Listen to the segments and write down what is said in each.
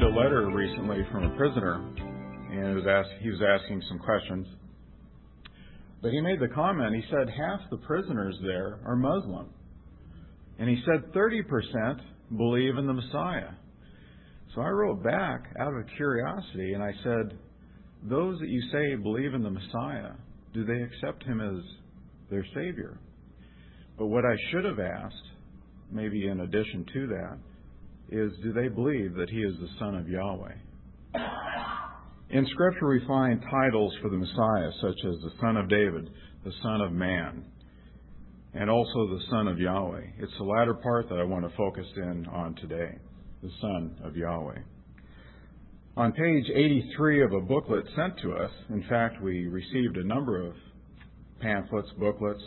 received a letter recently from a prisoner, and he was asking some questions. But he made the comment, he said half the prisoners there are Muslim. And he said 30% believe in the Messiah. So I wrote back out of curiosity, and I said, those that you say believe in the Messiah, do they accept him as their Savior? But what I should have asked, maybe in addition to that, is do they believe that he is the Son of Yahweh? In Scripture we find titles for the Messiah, such as the Son of David, the Son of Man, and also the Son of Yahweh. It's the latter part that I want to focus in on today, the Son of Yahweh. On page 83 of a booklet sent to us, in fact, we received a number of pamphlets, booklets.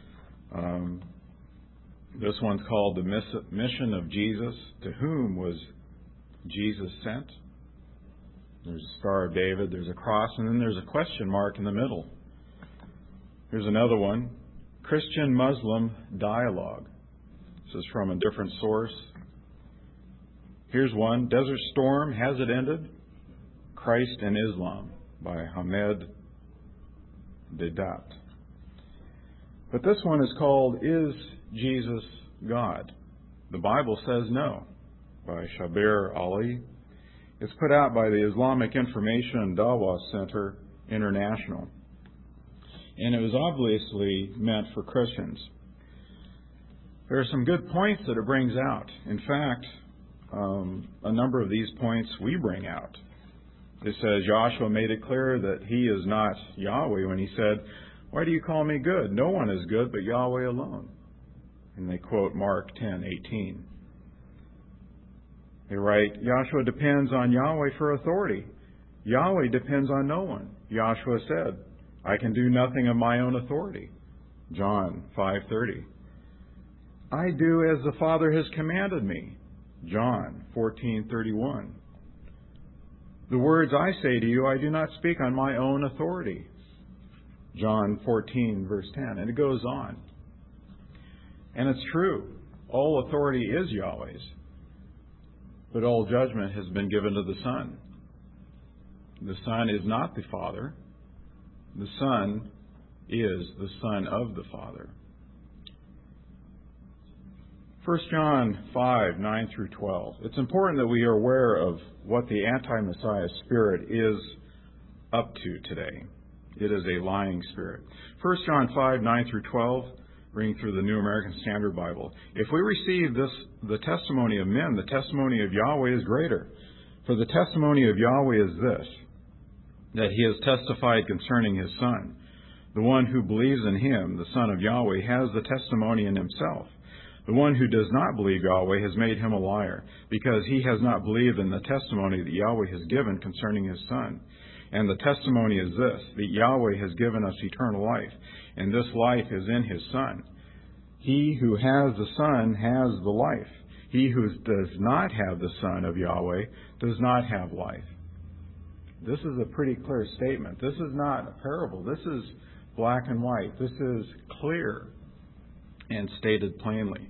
This one's called The Mission of Jesus. To whom was Jesus sent? There's a Star of David, there's a cross, and then there's a question mark in the middle. Here's another one, Christian-Muslim Dialogue. This is from a different source. Here's one, Desert Storm, Has It Ended? Christ and Islam by Hamed Dedat. But this one is called, Is Jesus God? The Bible says no, by Shabir Ali. It's put out by the Islamic Information and Dawah Center International. And it was obviously meant for Christians. There are some good points that it brings out. In fact, a number of these points we bring out. It says Joshua made it clear that he is not Yahweh when he said, why do you call me good? No one is good but Yahweh alone. And they quote Mark 10:18. They write, Joshua depends on Yahweh for authority. Yahweh depends on no one. Joshua said, I can do nothing of my own authority. John 5:30. I do as the Father has commanded me. John 14:31. The words I say to you, I do not speak on my own authority. John 14, verse 10. And it goes on. And it's true. All authority is Yahweh's. But all judgment has been given to the Son. The Son is not the Father. The Son is the Son of the Father. 1 John 5:9 through 12. It's important that we are aware of what the anti-Messiah spirit is up to today. It is a lying spirit. 1 John 5:9 through 12, reading through the New American Standard Bible. If we receive the testimony of men, the testimony of Yahweh is greater. For the testimony of Yahweh is this, that he has testified concerning his Son. The one who believes in him, the Son of Yahweh, has the testimony in himself. The one who does not believe Yahweh has made him a liar, because he has not believed in the testimony that Yahweh has given concerning his Son. And the testimony is this, that Yahweh has given us eternal life, and this life is in his Son. He who has the Son has the life. He who does not have the Son of Yahweh does not have life. This is a pretty clear statement. This is not a parable. This is black and white. This is clear and stated plainly.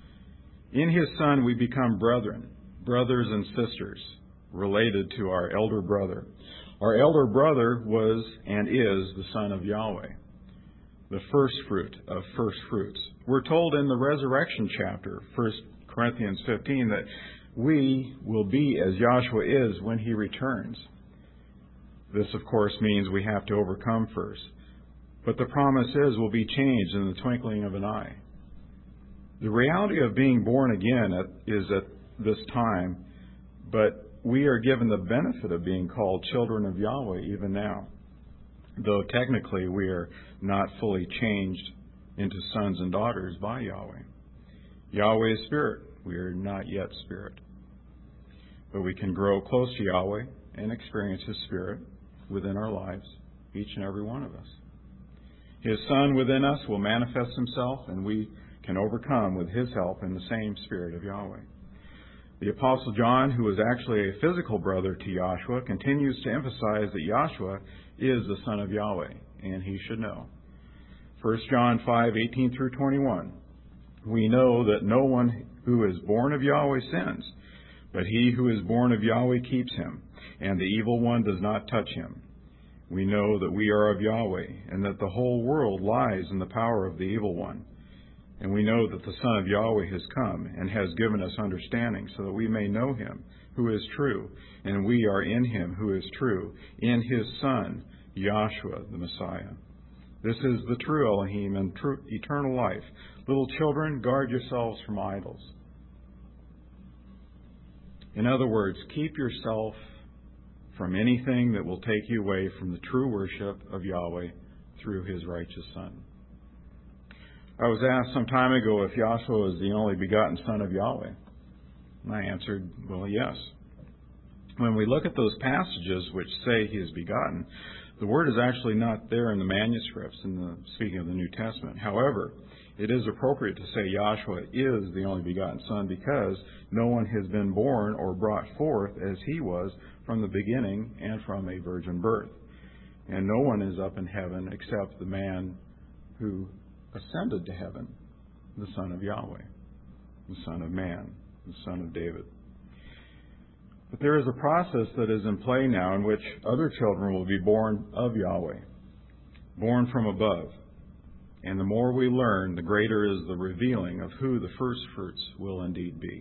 In his Son we become brethren, brothers and sisters, related to our elder brother. Our elder brother was and is the Son of Yahweh, the first fruit of first fruits. We're told in the resurrection chapter, 1 Corinthians 15, that we will be as Joshua is when he returns. This, of course, means we have to overcome first. But the promise is we'll be changed in the twinkling of an eye. The reality of being born again is at this time, but we are given the benefit of being called children of Yahweh even now, though technically we are not fully changed into sons and daughters by Yahweh. Yahweh is spirit. We are not yet spirit. But we can grow close to Yahweh and experience his spirit within our lives, each and every one of us. His Son within us will manifest himself, and we can overcome with his help in the same spirit of Yahweh. The Apostle John, who was actually a physical brother to Joshua, continues to emphasize that Joshua is the Son of Yahweh, and he should know. 1 John 5:18 through 21. We know that no one who is born of Yahweh sins, But he who is born of Yahweh keeps him, and the evil one does not touch him. We know that we are of Yahweh, and that the whole world lies in the power of the evil one. And we know that the Son of Yahweh has come, and has given us understanding, so that we may know him, who is true, and we are in him who is true, in his Son, Yahshua, the Messiah. This is the true Elohim and true eternal life. Little children, guard yourselves from idols. In other words, keep yourself from anything that will take you away from the true worship of Yahweh through his righteous Son. I was asked some time ago if Yahshua is the only begotten Son of Yahweh. And I answered, well, yes. When we look at those passages which say he is begotten, the word is actually not there in the manuscripts, speaking of the New Testament. However, it is appropriate to say Yahshua is the only begotten Son because no one has been born or brought forth as he was from the beginning and from a virgin birth. And no one is up in heaven except the man who ascended to heaven, the Son of Yahweh, the Son of Man, the Son of David. But there is a process that is in play now in which other children will be born of Yahweh, born from above. And the more we learn, the greater is the revealing of who the first fruits will indeed be.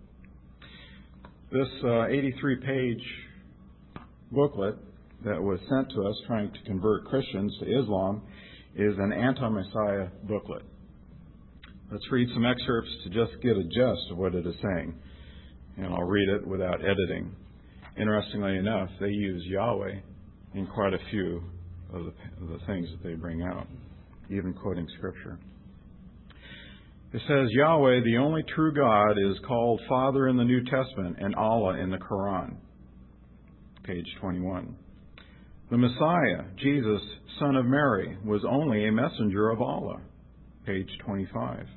This 83-page booklet that was sent to us trying to convert Christians to Islam is an anti-Messiah booklet. Let's read some excerpts to just get a gist of what it is saying. And I'll read it without editing. Interestingly enough, they use Yahweh in quite a few of the things that they bring out, even quoting Scripture. It says, Yahweh, the only true God, is called Father in the New Testament and Allah in the Quran. Page 21. The Messiah, Jesus, Son of Mary, was only a messenger of Allah. Page 25.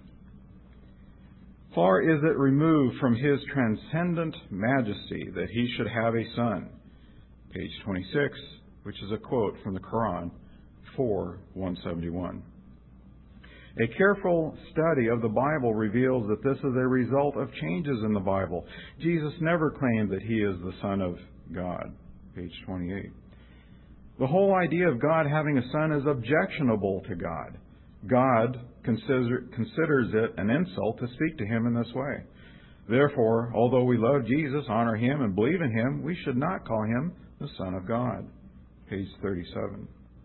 Far is it removed from his transcendent majesty that he should have a son. Page 26, which is a quote from the Quran, 4:171. A careful study of the Bible reveals that this is a result of changes in the Bible. Jesus never claimed that he is the Son of God. Page 28. The whole idea of God having a son is objectionable to God. God considers it an insult to speak to him in this way. Therefore, although we love Jesus, honor him, and believe in him, we should not call him the Son of God. Page 37.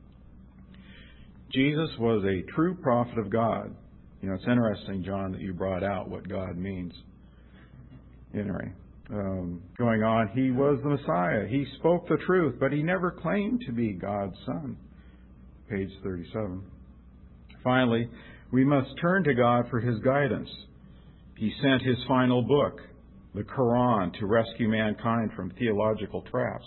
Jesus was a true prophet of God. You know, it's interesting, John, that you brought out what God means. Anyway, going on, he was the Messiah. He spoke the truth, but he never claimed to be God's Son. Page 37. Finally, we must turn to God for his guidance. He sent his final book, the Quran, to rescue mankind from theological traps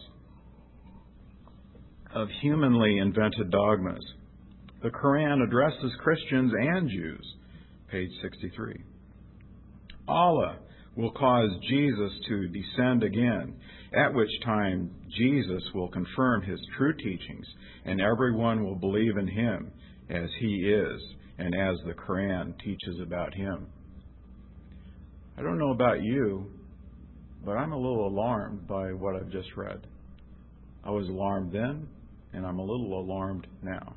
of humanly invented dogmas. The Quran addresses Christians and Jews. Page 63. Allah will cause Jesus to descend again, at which time Jesus will confirm his true teachings, and everyone will believe in him as he is and as the Quran teaches about him. I don't know about you, but I'm a little alarmed by what I've just read. I was alarmed then, and I'm a little alarmed now.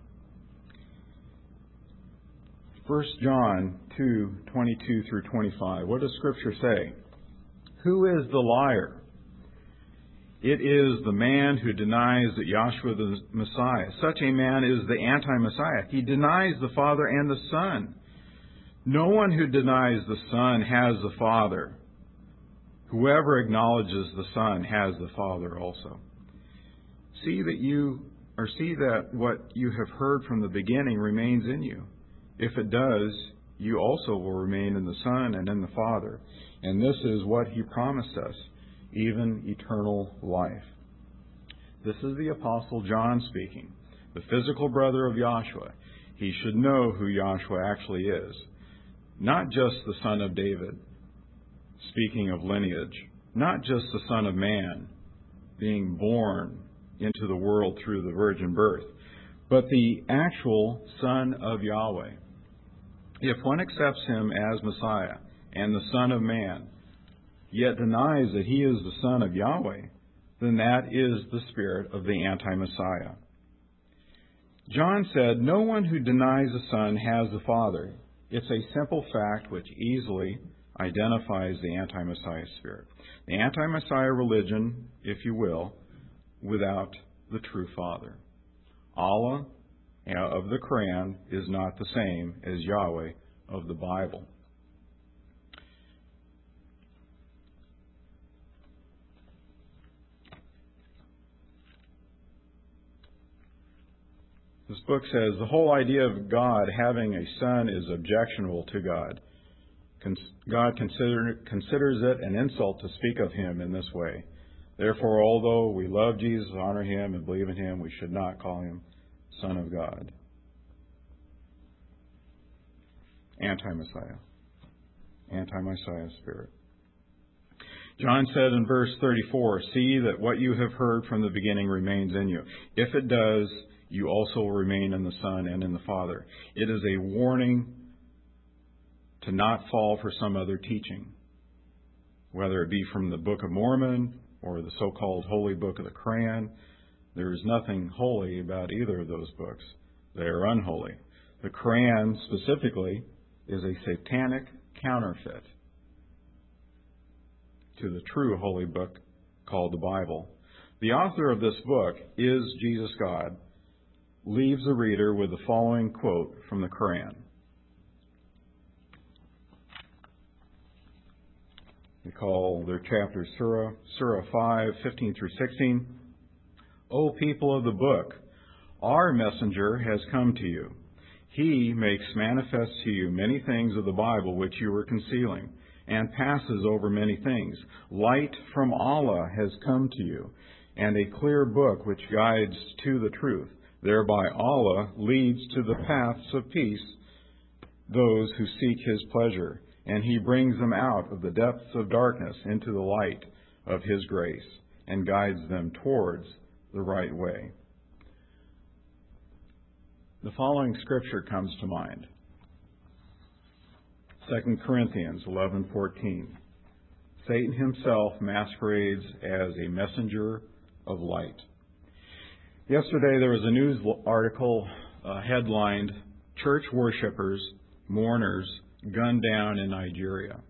1 John 2:22 through 25. What does Scripture say? Who is the liar? It is the man who denies that Yahshua the Messiah. Such a man is the anti-Messiah. He denies the Father and the Son. No one who denies the Son has the Father. Whoever acknowledges the Son has the Father also. See that what you have heard from the beginning remains in you. If it does, you also will remain in the Son and in the Father. And this is what he promised us, even eternal life. This is the Apostle John speaking, the physical brother of Yahshua. He should know who Yahshua actually is. Not just the Son of David, speaking of lineage. Not just the Son of Man, being born into the world through the virgin birth. But the actual Son of Yahweh. If one accepts him as Messiah and the Son of Man, yet denies that he is the Son of Yahweh, then that is the spirit of the anti-Messiah. John said, "No one who denies the Son has the Father." It's a simple fact which easily identifies the anti-Messiah spirit. The anti-Messiah religion, if you will, without the true Father. Allah of the Quran is not the same as Yahweh of the Bible. This book says the whole idea of God having a son is objectionable to God. God considers it an insult to speak of him in this way. Therefore, although we love Jesus, honor him, and believe in him, we should not call him Son of God. Anti-Messiah. Anti-Messiah spirit. John said in verse 34, "See that what you have heard from the beginning remains in you. If it does, you also remain in the Son and in the Father." It is a warning to not fall for some other teaching, whether it be from the Book of Mormon or the so-called Holy Book of the Quran. There is nothing holy about either of those books. They are unholy. The Quran specifically is a satanic counterfeit to the true holy book called the Bible. The author of this book, Is Jesus God?, leaves the reader with the following quote from the Quran. They call their chapter Surah 5, 15 through 16. "O people of the book, our messenger has come to you. He makes manifest to you many things of the Bible which you were concealing, and passes over many things. Light from Allah has come to you, and a clear book which guides to the truth. Thereby Allah leads to the paths of peace those who seek His pleasure, and He brings them out of the depths of darkness into the light of His grace, and guides them towards the right way." The following scripture comes to mind. 2 Corinthians 11:14. Satan himself masquerades as a messenger of light. Yesterday there was a news article headlined, "Church Worshippers, Mourners Gunned Down in Nigeria."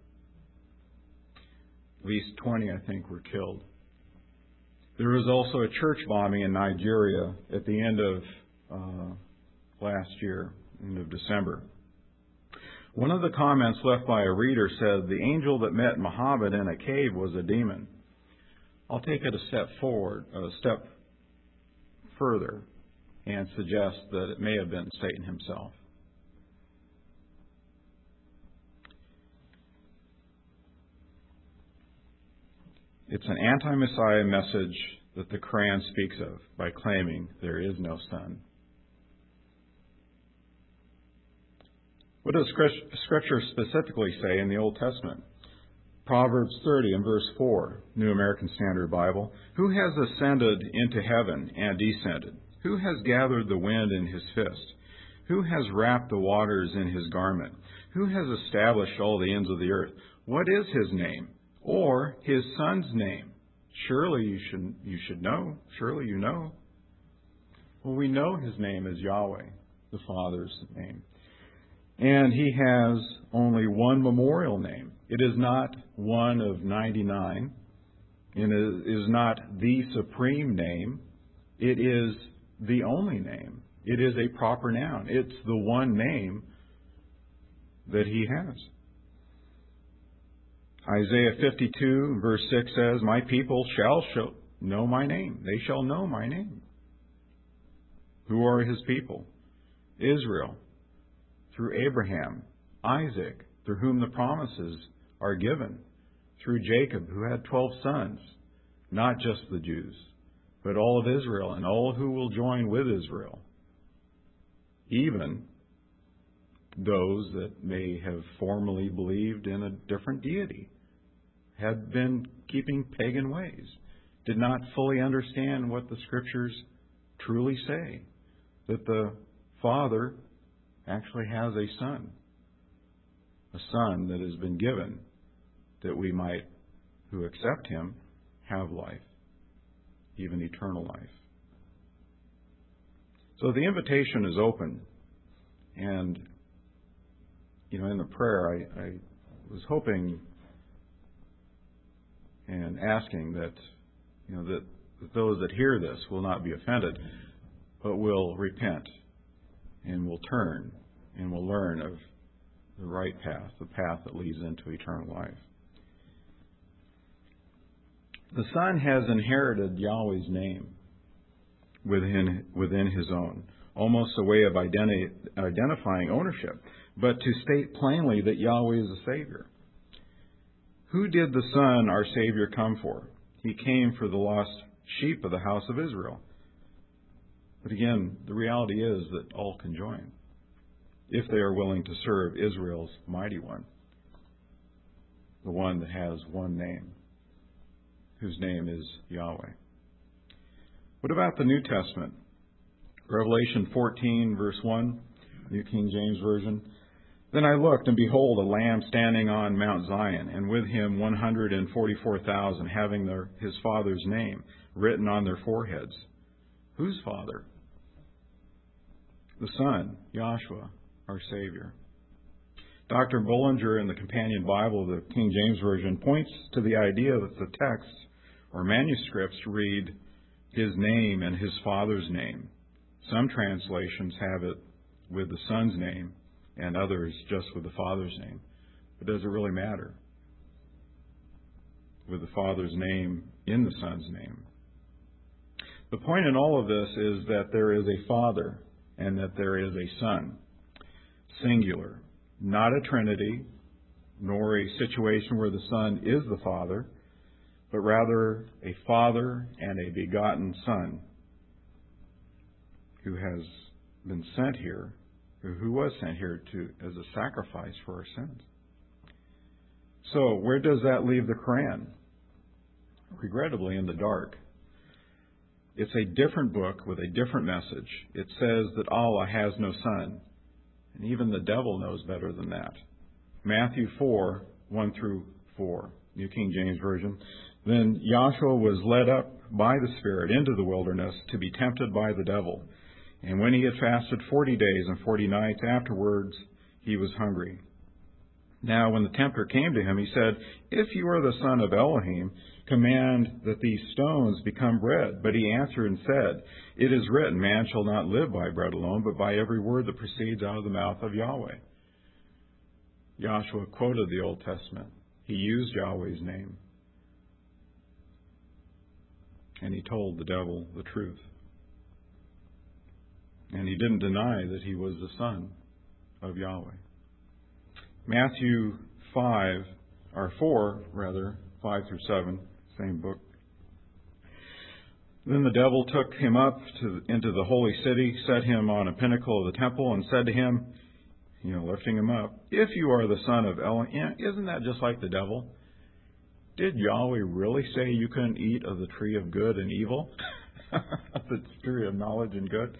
At least 20, I think, were killed. There was also a church bombing in Nigeria at the end of last year, end of December. One of the comments left by a reader said, "The angel that met Muhammad in a cave was a demon." I'll take it a step further and suggest that it may have been Satan himself. It's an anti-Messiah message that the Quran speaks of by claiming there is no Son. What does Scripture specifically say in the Old Testament? Proverbs 30 and verse 4, New American Standard Bible. "Who has ascended into heaven and descended? Who has gathered the wind in his fist? Who has wrapped the waters in his garment? Who has established all the ends of the earth? What is his name? Or his son's name? Surely you should know. Surely you know." Well, we know his name is Yahweh, the Father's name. And he has only one memorial name. It is not one of 99. It is not the supreme name. It is the only name. It is a proper noun. It's the one name that he has. Isaiah 52 verse 6 says, "My people shall know my name. They shall know my name." Who are his people? Israel, through Abraham, Isaac, through whom the promises are given, through Jacob, who had 12 sons, not just the Jews, but all of Israel and all who will join with Israel, even those that may have formerly believed in a different deity, had been keeping pagan ways, did not fully understand what the Scriptures truly say, that the Father actually has a son that has been given that we might who accept Him have life, even eternal life. So the invitation is open. And, in the prayer, I was hoping and asking that, that those that hear this will not be offended, but will repent and will turn and will learn of the right path, the path that leads into eternal life. The Son has inherited Yahweh's name within His own, almost a way of identifying ownership, but to state plainly that Yahweh is the Savior. Who did the Son, our Savior, come for? He came for the lost sheep of the house of Israel. But again, the reality is that all can join if they are willing to serve Israel's mighty one, the one that has one name, whose name is Yahweh. What about the New Testament? Revelation 14, verse 1, New King James Version. Then I looked, and behold, a Lamb standing on Mount Zion, and with him 144,000, having his Father's name written on their foreheads. Whose Father? The Son, Yahshua, our Savior. Dr. Bullinger, in the Companion Bible of the King James Version, points to the idea that the texts or manuscripts read His name and His Father's name. Some translations have it with the Son's name and others just with the Father's name. But does it really matter? With the Father's name in the Son's name. The point in all of this is that there is a Father and that there is a Son. Singular. Not a Trinity, nor a situation where the Son is the Father, but rather a Father and a begotten Son who has been sent here, who was sent here as a sacrifice for our sins. So, where does that leave the Quran? Regrettably, in the dark. It's a different book with a different message. It says that Allah has no son. And even the devil knows better than that. Matthew 4, 1 through 4, New King James Version. Then Yahshua was led up by the Spirit into the wilderness to be tempted by the devil. And when he had fasted 40 days and 40 nights afterwards, he was hungry. Now when the tempter came to him, he said, If you are the Son of Elohim, command that these stones become bread. But he answered and said, It is written, Man shall not live by bread alone, but by every word that proceeds out of the mouth of Yahweh. Yahshua quoted the Old Testament. He used Yahweh's name. And he told the devil the truth. And he didn't deny that he was the Son of Yahweh. Matthew 4, 5 through 7, same book. Then the devil took him up into the holy city, set him on a pinnacle of the temple, and said to him, lifting him up, If you are the Son of Elohim, isn't that just like the devil? Did Yahweh really say you couldn't eat of the tree of good and evil? The tree of knowledge and good?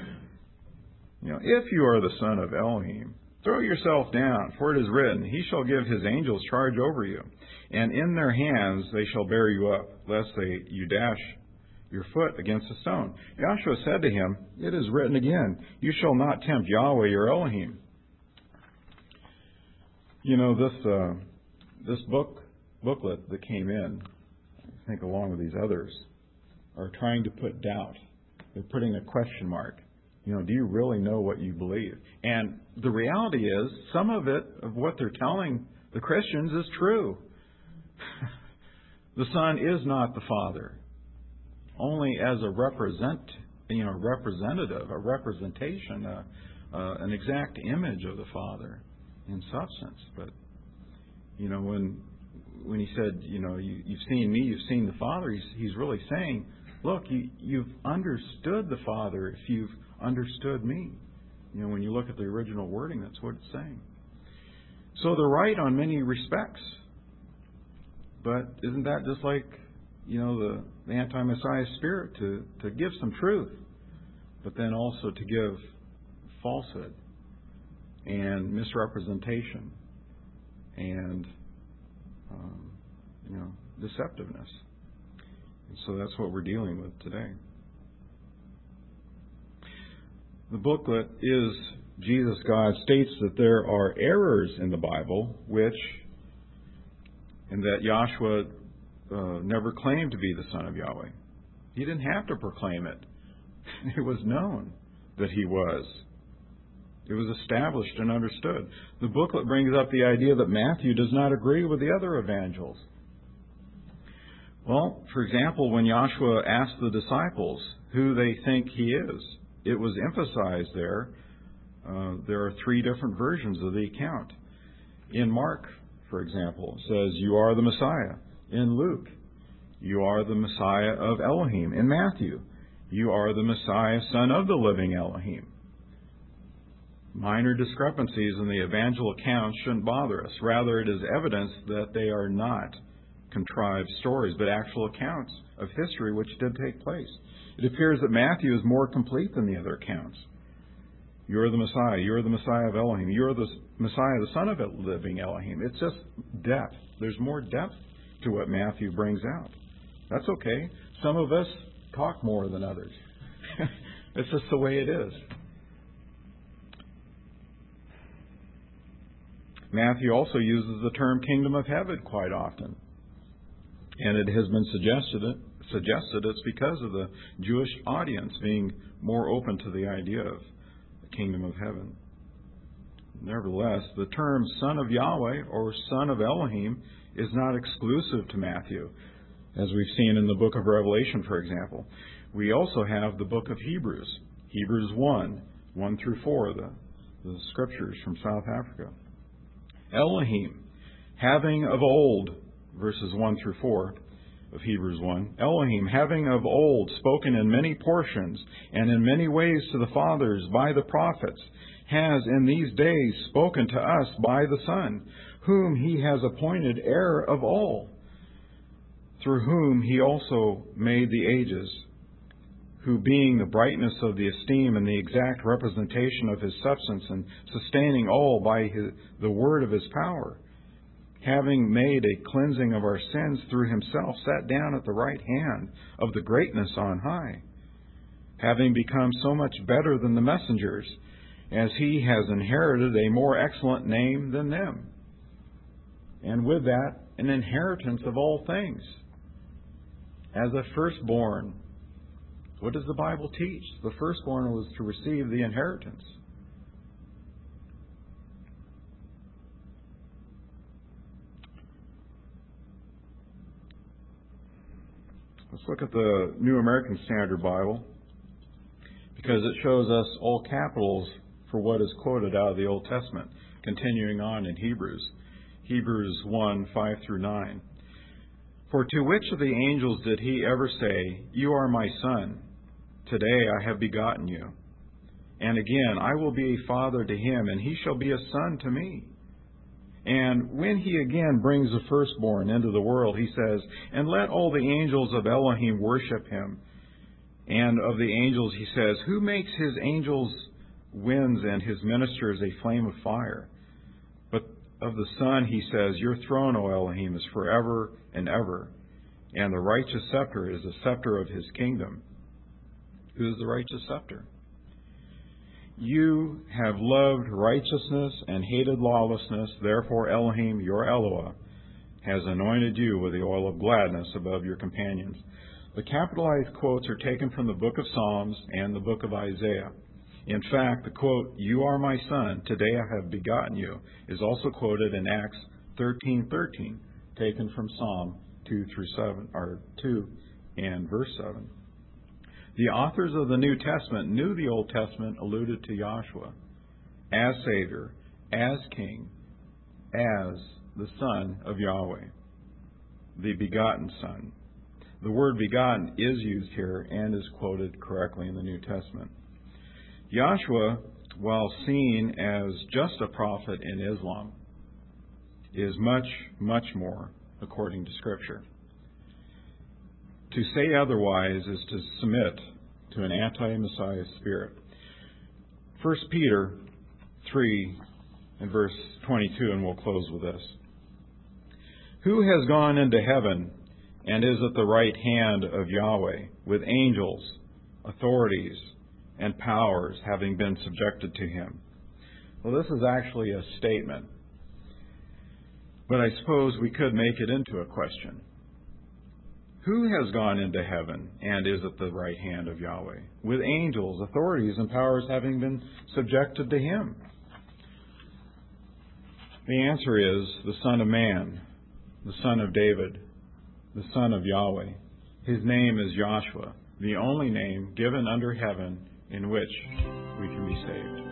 If you are the Son of Elohim, throw yourself down, for it is written, He shall give His angels charge over you, and in their hands they shall bear you up, lest you dash your foot against a stone. Yahshua said to him, It is written again, You shall not tempt Yahweh your Elohim. This booklet that came in, I think along with these others, are trying to put doubt. They're putting a question mark. Do you really know what you believe? And the reality is, some of what they're telling the Christians is true. The Son is not the Father, only as a representative, a representation, an exact image of the Father in substance. But when he said, you've seen me, you've seen the Father, he's really saying, look, you've understood the Father if you've understood me. When you look at the original wording, that's what it's saying. So they're right on many respects. But isn't that just like, the anti-Messiah spirit to give some truth, but then also to give falsehood and misrepresentation and, deceptiveness. And so that's what we're dealing with today. The booklet is Jesus God states that there are errors in the Bible and that Yahshua never claimed to be the Son of Yahweh. He didn't have to proclaim it. It was known that he was. It was established and understood. The booklet brings up the idea that Matthew does not agree with the other evangels. Well, for example, when Yahshua asked the disciples who they think he is, it was emphasized there. There are three different versions of the account. In Mark, for example, it says, "You are the Messiah." In Luke, "You are the Messiah of Elohim." In Matthew, "You are the Messiah, Son of the living Elohim." Minor discrepancies in the evangel accounts shouldn't bother us. Rather, it is evidence that they are not contrived stories, but actual accounts of history which did take place. It appears that Matthew is more complete than the other accounts. "You are the Messiah. You are the Messiah of Elohim. You are the Messiah, the Son of the living Elohim." It's just depth. There's more depth to what Matthew brings out. That's okay. Some of us talk more than others. It's just the way it is. Matthew also uses the term kingdom of heaven quite often. And it has been suggested it's because of the Jewish audience being more open to the idea of the kingdom of heaven. Nevertheless, the term Son of Yahweh or Son of Elohim is not exclusive to Matthew, as we've seen in the book of Revelation, for example. We also have the book of Hebrews, Hebrews 1 through 4, the scriptures from South Africa. Elohim, having of old, verses 1 through 4 of Hebrews 1, Elohim, having of old spoken in many portions and in many ways to the fathers by the prophets, has in these days spoken to us by the Son, whom he has appointed heir of all, through whom he also made the ages, who being the brightness of the esteem and the exact representation of his substance, and sustaining all by the word of his power, having made a cleansing of our sins through himself, sat down at the right hand of the greatness on high, having become so much better than the messengers, as he has inherited a more excellent name than them, and with that an inheritance of all things, as a firstborn. What does the Bible teach? The firstborn was to receive the inheritance. Let's look at the New American Standard Bible, because it shows us all capitals for what is quoted out of the Old Testament, continuing on in Hebrews. Hebrews 1, 5 through 9. "For to which of the angels did he ever say, 'You are my son, today I have begotten you'? And again, 'I will be a father to him, and he shall be a son to me'? And when he again brings the firstborn into the world, he says, 'And let all the angels of Elohim worship him.' And of the angels he says, 'Who makes his angels winds and his ministers a flame of fire?' But of the Son he says, 'Your throne, O Elohim, is forever and ever, and the righteous scepter is the scepter of his kingdom.' Who is the righteous scepter? 'You have loved righteousness and hated lawlessness. Therefore Elohim, your Eloah, has anointed you with the oil of gladness above your companions.'" The capitalized quotes are taken from the book of Psalms and the book of Isaiah. In fact, the quote, "You are my son, today I have begotten you," is also quoted in Acts 13:13, taken from Psalm 2 and verse 7. The authors of the New Testament knew the Old Testament alluded to Yahshua as Savior, as King, as the Son of Yahweh, the begotten Son. The word begotten is used here and is quoted correctly in the New Testament. Yahshua, while seen as just a prophet in Islam, is much, much more according to Scripture. To say otherwise is to submit to an anti-Messiah spirit. 1 Peter 3 and verse 22, and we'll close with this. "Who has gone into heaven and is at the right hand of Yahweh, with angels, authorities, and powers having been subjected to him. Well, this is actually a statement, but I suppose we could make it into a question. Who has gone into heaven and is at the right hand of Yahweh, with angels, authorities, and powers having been subjected to him? The answer is the Son of Man, the Son of David, the Son of Yahweh. His name is Joshua, the only name given under heaven in which we can be saved.